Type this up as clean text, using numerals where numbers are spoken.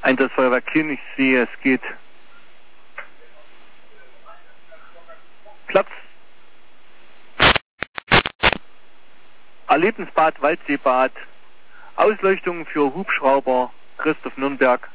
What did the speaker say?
Einsatzfeuerwerk Kiel, ich sehe, es geht Platz. Erlebnisbad, Waldseebad, Ausleuchtung für Hubschrauber, Christoph Nürnberg.